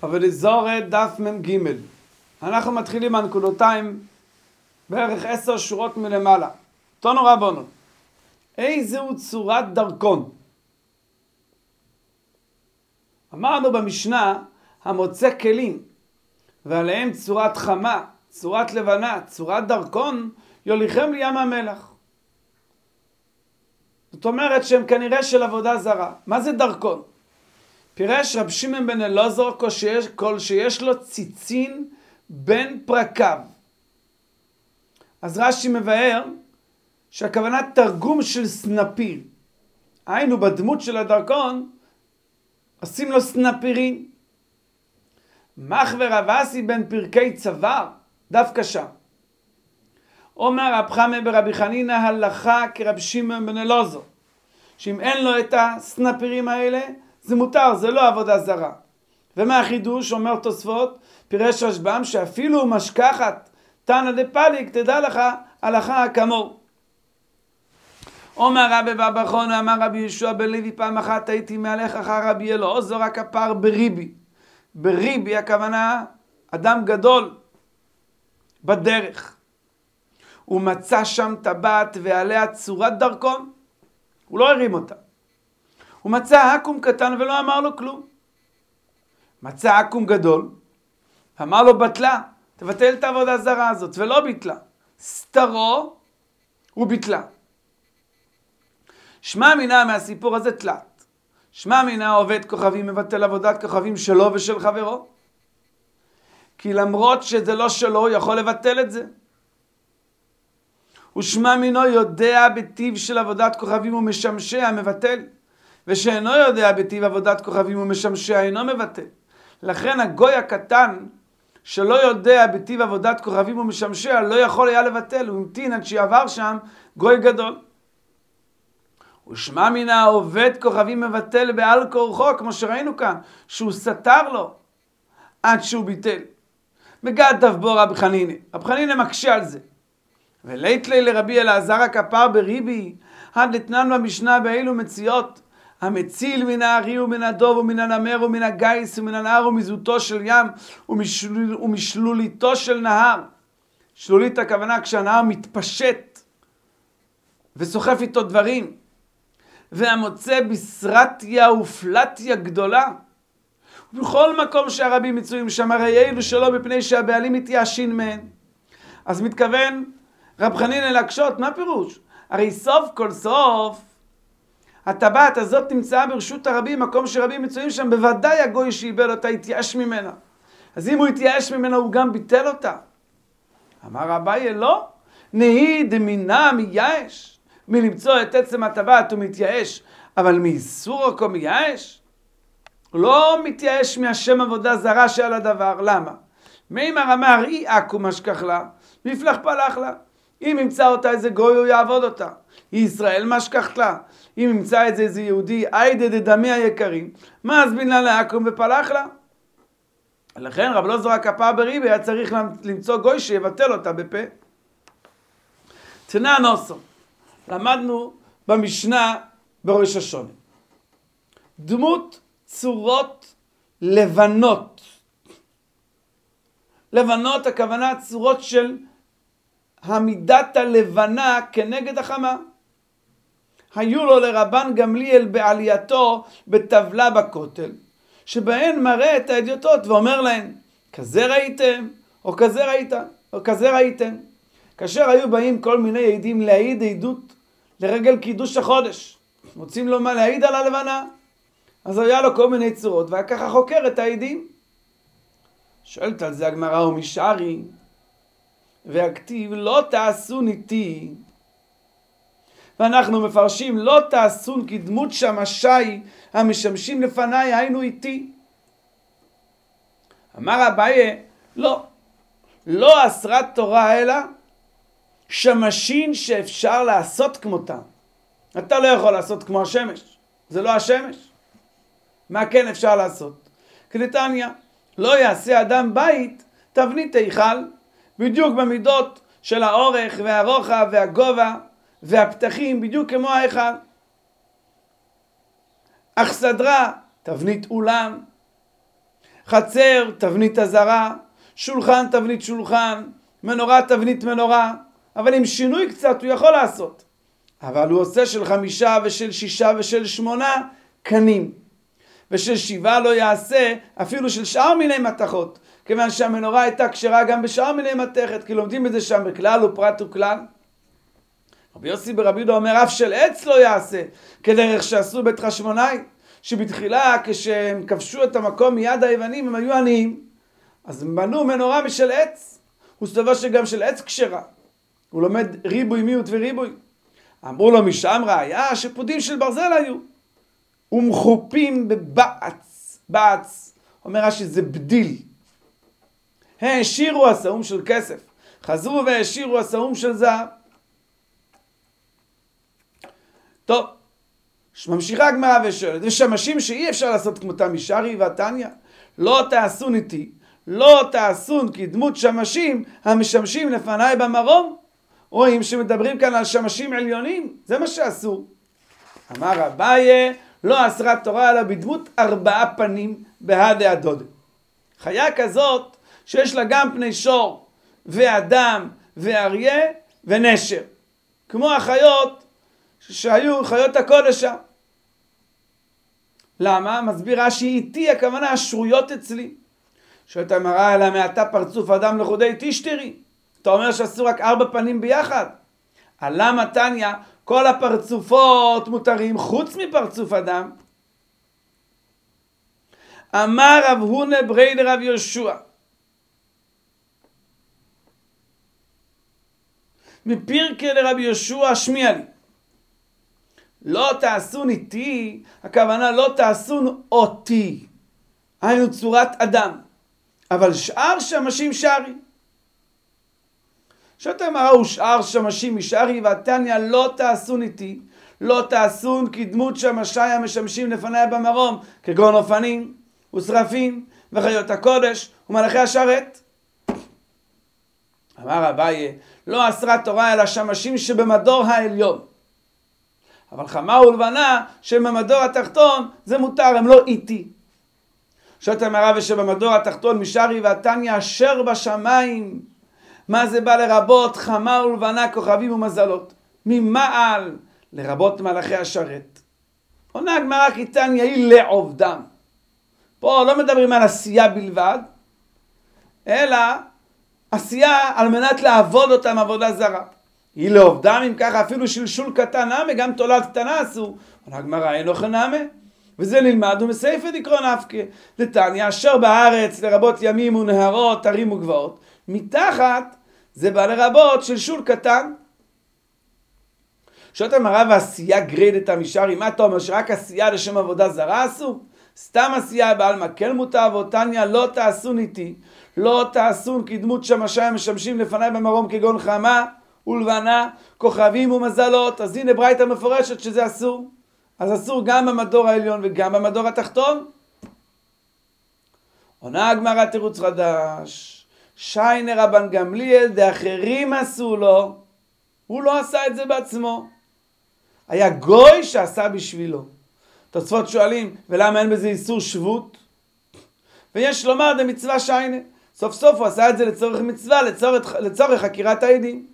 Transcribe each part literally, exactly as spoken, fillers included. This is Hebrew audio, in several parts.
אבל לזור דף מ"ג. אנחנו מתחילים מהנקודותיים בערך עשר שורות מלמעלה. תונו רבונו, איזהו צורת דרכון? אמרנו במשנה, המוצא כלים ועליהם צורת חמה, צורת לבנה, צורת דרכון, יוליכם לים המלח. זאת אומרת שהם כנראה של עבודה זרה. מה זה דרכון? פירש רב שמעון בן אלעזר כל שיש לו ציצין בין פרקיו. אז רש"י מבאר שהכוונה תרגום של סנפיר. היינו בדמות של הדרכון, עושים לו סנפירים. מחבר אבסי בין פרקי צוואר, דווקא שם. אומר רב חמא ברבי חנינא הלכה כרב שמעון בן אלעזר, שאם אין לו את הסנפירים האלה, זה מותר, זה לא עבודה זרה. ומה החידוש? אומר תוספות, פירש רשב"ם שאפילו משכחת תנא דפליג, תדע לך הלכה כמוהו. אומר רבי אבא חונא, אמר רבי יהושע בן לוי, פעם אחת הייתי מהלך אחר רבי אלעזר הכפר בריבי. בריבי הכוונה אדם גדול בדרך. הוא מצא שם טבעת ועליה צורת דרכון. הוא לא הרים אותה. הוא מצא עקום קטן ולא אמר לו כלום. מצא עקום גדול, אמר לו בטלה, תבטל את העבודה הזרה הזאת, ולא ביטלה. סתרו וביטלה. שמע מינה מהסיפור הזה תלת. שמע מינה עובד כוכבים מבטל עבודת כוכבים שלו ושל חברו. כי למרות שזה לא שלו, הוא יכול לבטל את זה. ושמע מינו יודע בטיב של עבודת כוכבים ומשמשע מבטל. ושאינו יודע בטיב עבודת כוכבים ומשמשע אינו מבטל. לכן הגוי הקטן שלא יודע בטיב עבודת כוכבים ומשמשע לא יכול היה לבטל. הוא המתין עד שיעבר שם גוי גדול. ושמע מינה עובד כוכבים מבטל בעל כורחו, כמו שראינו כאן, שהוא סתר לו עד שהוא ביטל. בגד דבו רב חנינא. רב חנינא מקשה על זה. ולית לי לרבי אלעזר הכפר בריבי, עד לתנן במשנה באילו מציאות, המציל מן הארי ומן הדוב ומן הנמר ומן הגייס ומן הנהר ומזוטו של ים ומשל... ומשלוליתו של נהר. שלולית הכוונה כשהנהר מתפשט וסוחף איתו דברים. והמוצא בסרטיה ופלטיה גדולה. ובכל מקום שהרבים מצויים שם הרי אלו שלא מפני שהבעלים מתייאשים מהן. אז מתכוון רב חנינא להקשות, מה פירוש? הרי סוף כל סוף הטבעת הזאת נמצאה ברשות הרבים, מקום שרבים מצויים שם, בוודאי הגוי שאיבד אותה התייאש ממנה. אז אם הוא התייאש ממנה הוא גם ביטל אותה. אמר אביי לא, נהי דמינה מייאש, מלמצוא את עצם הטבעת הוא מתייאש, אבל מאיסור הכל מייאש? הוא לא מתייאש מהשם עבודה זרה שעל הדבר. למה? מימר אמר אי עכו משכח לה, מפלח פלח לה. אם ימצא אותה איזה גוי הוא יעבוד אותה. היא ישראל משכחת לה. אם ימצא את זה איזה יהודי, איידה דדמי היקרים, מה אז בינה לעקום ופלח לה? לכן רב אלעזר הכפר בריבי היה צריך למצוא גוי שיבטל אותה בפה. תנא נוסו. למדנו במשנה בראש השונה. דמות צורות לבנות. לבנות הכוונה צורות של המידת הלבנה כנגד החמה. היו לו לרבן גמליאל בעלייתו בטבלה בכותל, שבהן מראה את האדיוטות ואומר להן, כזה ראיתם, או כזה ראית, או כזה ראיתם. כאשר היו באים כל מיני עדים להעיד עדות לרגל קידוש החודש, מוצאים לו מה להעיד על הלבנה, אז היה לו כל מיני צורות, וככה חוקר את העדים. שואלת על זה הגמרא ומשערי, והכתיב לא תעשון איתי, ואנחנו מפרשים לא תעשון כדמות שמשי המשמשים לפניי היינו איתי. אמר אביי לא, לא אסרת תורה אלא שמשין שאפשר לעשות כמותם. אתה לא יכול לעשות כמו השמש, זה לא השמש. מה כן אפשר לעשות? כדתניא, לא יעשה אדם בית תבנית היכל, בדיוק במידות של האורך והרוחב והגובה והפתחים, בדיוק כמו ההיכל. אך סדרה תבנית אולם, חצר, תבנית הזרה, שולחן, תבנית שולחן, מנורה, תבנית מנורה, אבל עם שינוי קצת הוא יכול לעשות. אבל הוא עושה של חמישה ושל שישה ושל שמונה קנים. ושל שבעה לא יעשה אפילו של שאר מיני מתכות, כיוון שהמנורה הייתה כשרה גם בשאר מיני מתכת, כי לומדים את זה שם בכלל ופרט וכלל. רבי יוסי ברבי יהודה אומר, אף של עץ לא יעשה, כדרך שעשו בית חשמונאי, שבתחילה כשהם כבשו את המקום מיד היוונים הם היו עניים, אז הם בנו מנורה משל עץ. הוא סובר שגם של עץ כשרה. הוא לומד ריבוי מיעוט וריבוי. אמרו לו משם ראיה שפודים של ברזל היו. ומחופים בבעץ. בעץ. אומר רש"י זה בדיל. העשירו הסאום של כסף. חזרו והעשירו הסאום של זהב. טוב. ממשיכה הגמרא ושואלת. ושמשים שאי אפשר לעשות כמותם משרי ועתניא. לא תעשון איתי. לא תעשון כדמות שמשים המשמשים לפניי במרום. רואים שמדברים כאן על שמשים עליונים. זה מה שעשו. אמר אביי, לא אסרה תורה אלא בדמות ארבעה פנים בהדה הדודה. חיה כזאת שיש לה גם פני שור ואדם ואריה ונשר. כמו החיות שהיו חיות הקודש. למה? מסביר רש"י איתי, הכוונה השרויות אצלי. שואלת הגמרא, אלא מעתה פרצוף אדם לחודי תשתרי. אתה אומר שעשו רק ארבע פנים ביחד. למה תניא כל הפרצופות מותרים חוץ מפרצוף אדם? אמר רב הונא ברי לרב יהושע, מפירקי לרב יהושע שמיע לי. לא תעשון איתי, הכוונה לא תעשון אותי. היינו צורת אדם. אבל שאר שמשים שרי. שאתה אמרה הוא שאר שמשים משרי ועתניא לא תעשון איתי. לא תעשון כדמות שמשי המשמשים לפניי במרום. כגון אופנים ושרפים וחיות הקודש ומלאכי השרת. אמר אביי לא אסרה תורה אלא שמשים שבמדור העליון. אבל חמה ולבנה שבמדור התחתון זה מותר, הם לא איתי. שואלת הגמרא ושבמדור התחתון משרי ועתניא אשר בשמיים. מה זה בא לרבות? חמה ולבנה, כוכבים ומזלות. ממעל לרבות מלאכי השרת. עונה הגמרא כי תניא היא לעובדם. פה לא מדברים על עשייה בלבד, אלא עשייה על מנת לעבוד אותם עבודה זרה. היא לעובדם, אם ככה אפילו שלשול קטן נמי, גם תולד קטנה עשו. עונה הגמרא אין אוכל נמי. וזה נלמד ומסעיפא דקרא נפקא. דתניא אשר בארץ לרבות ימים ונהרות, הרים וגבעות. מתחת זה בא לרבות שלשול קטן. שואלת הגמרא ועשייה גרידתא משרי, מה אתה אומר שרק עשייה לשם עבודה זרה עשו? סתם עשייה בעלמא כן מותר, ותניא לא תעשון איתי. לא תעשון כדמות שמשי המשמשים לפניי במרום כגון חמה ולבנה, כוכבים ומזלות. אז הנה ברייתא מפורשת שזה אסור. אז אסור גם במדור העליון וגם במדור התחתון. עונה הגמרא תירוץ חדש. שיינה רבן גמליאל דאחרים עשו לו. הוא לא עשה את זה בעצמו. היה גוי שעשה בשבילו. תוספות שואלים, ולמה אין בזה איסור שבות? ויש לומר דמצווה שיינה. סוף סוף הוא עשה את זה לצורך מצווה, לצורך, לצורך חקירת העדים.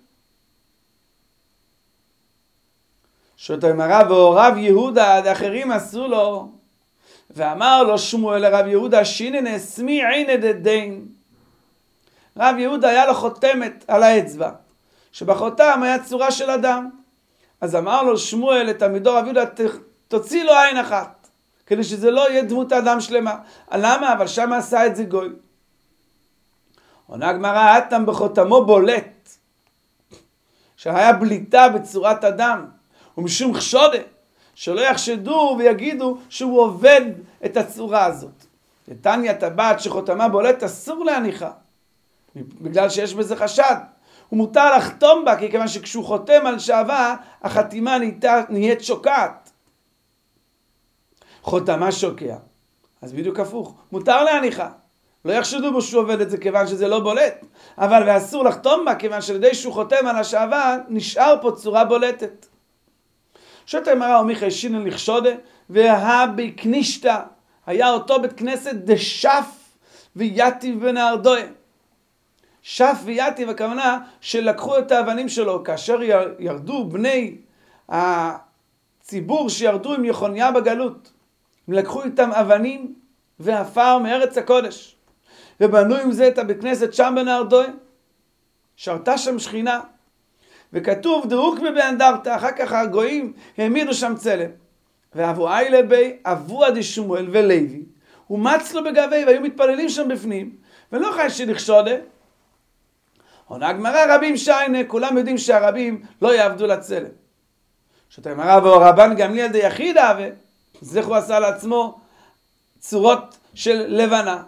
שואלת הגמרא והוריו יהודה דאחרים עשו לו. ואמר לו שמואל לרב יהודה שינן אסמי עינא דדין. רב יהודה היה לו חותמת על האצבע, שבחותם היה צורה של אדם. אז אמר לו שמואל לתלמידו רב יהודה, תוציא לו עין אחת, כדי שזה לא יהיה דמות האדם שלמה. למה? אבל שם עשה את זה גוי. עונה הגמרא, אטם בחותמו בולט, שהיה בליטה בצורת אדם, ומשום חשודה, שלא יחשדו ויגידו שהוא עובד את הצורה הזאת. לתניא טבעת שחותמה בולט אסור להניחה, בגלל שיש בזה חשד. הוא מותר לחתום בה, כי כיוון שכשהוא חותם על שעבה, החתימה נהיית שוקעת. חותמה שוקע. אז בדיוק הפוך. מותר להניחה. לא יחשדו בו שהוא עובד את זה כיוון שזה לא בולט. אבל ואסור לחתום בה, כיוון שלדי שהוא חותם על השעבה, נשאר פה צורה בולטת. שואלת הגמרא ומיכי שינן לחשודה, והבי כנישתא, היה אותו בית כנסת דשף ויתיב בנהרדוי. שף ויתיב, הכוונה שלקחו את האבנים שלו, כאשר ירדו בני הציבור שירדו עם יחוניה בגלות. הם לקחו איתם אבנים ועפר מארץ הקודש, ובנו עם זה את הבית כנסת שם בנהרדוי, שרתה שם שכינה, וכתוב דרוק באנדרטה, אחר כך הגויים העמידו שם צלם, ואבו איילה בי אבו עדי שמואל ולוי, ומצ לו בגבי, והיו מתפללים שם בפנים, ולא חי שנחשודה. עונה הגמרא רבים שיינה, כולם יודעים שהרבים לא יעבדו לצלם. שאתה אמרה, והרבן גמליאל די יחיד אהבה, זה הוא עשה לעצמו צורות של לבנה,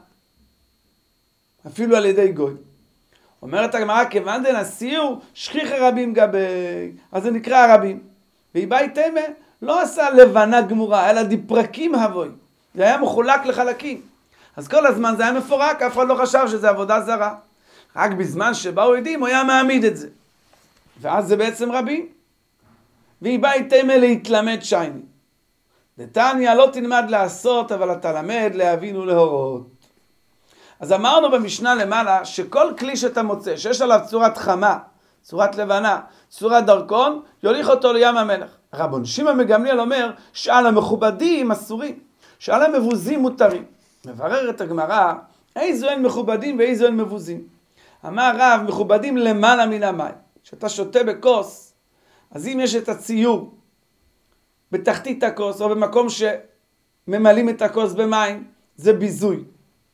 אפילו על ידי גוי. אומרת הגמרא, כיוון דנסיעו שכיח הרבים גבי, אז זה נקרא הרבים. ואיבאי תימה לא עשה לבנה גמורה, אלא דיפרקים הבוי. זה היה מחולק לחלקים. אז כל הזמן זה היה מפורק, אף אחד לא חשב שזה עבודה זרה. רק בזמן שבאו עדים הוא היה מעמיד את זה. ואז זה בעצם רבים. ואיבאי תימה להתלמד שייני. דתניא לא תלמד לעשות, אבל אתה למד להבין ולהורות. אז אמרנו במשנה למעלה שכל כלי שאתה מוצא, שיש עליו צורת חמה, צורת לבנה, צורת דרכון, יוליך אותו לים המלח. רבן שמעון מגמליאל אומר שעל המכובדים אסורים, שעל המבוזים מותרים. מבררת הגמרא, איזו הן מכובדים ואיזו הן מבוזים. אמר רב, מכובדים למעלה מן המים. כשאתה שותה בכוס, אז אם יש את הציור בתחתית הכוס, או במקום שממלאים את הכוס במים, זה ביזוי.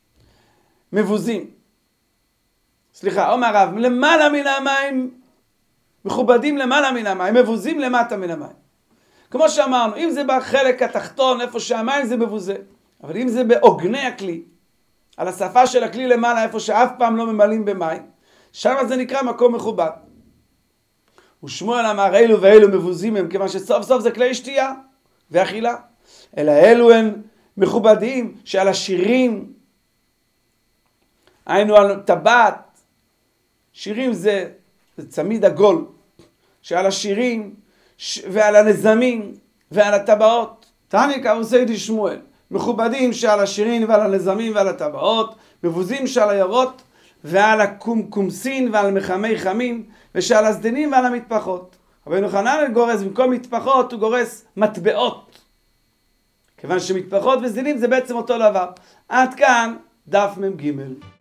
מבוזים. סליחה, אומר רב, למעלה מן המים, מכובדים למעלה מן המים, מבוזים למטה מן המים. כמו שאמרנו, אם זה בחלק התחתון, איפה שהמים זה מבוזה. אבל אם זה בעוגני הכלי, על השפה של הכלי למעלה, איפה שאף פעם לא ממלאים במים, שם זה נקרא מקום מכובד. ושמואל אמר, אלו ואלו מבוזים הם, כיוון שסוף סוף זה כלי שתייה ואכילה. אלא אלו הם מכובדים שעל השירים, היינו על טבעת, שירים זה, זה צמיד עגול, שעל השירים ש... ועל הנזמים ועל הטבעות. תעני כעוסי די שמואל, מכובדים שעל השירים ועל הנזמים ועל הטבעות, מבוזים שעל הירות ועל הקומקומסין ועל מחמי חמים, ושעל הסדנים ועל המטפחות. רבי יוחנן גורס, במקום מטפחות הוא גורס מטבעות. כיוון שמטפחות וסדנים זה בעצם אותו דבר. עד כאן דף מ"ג.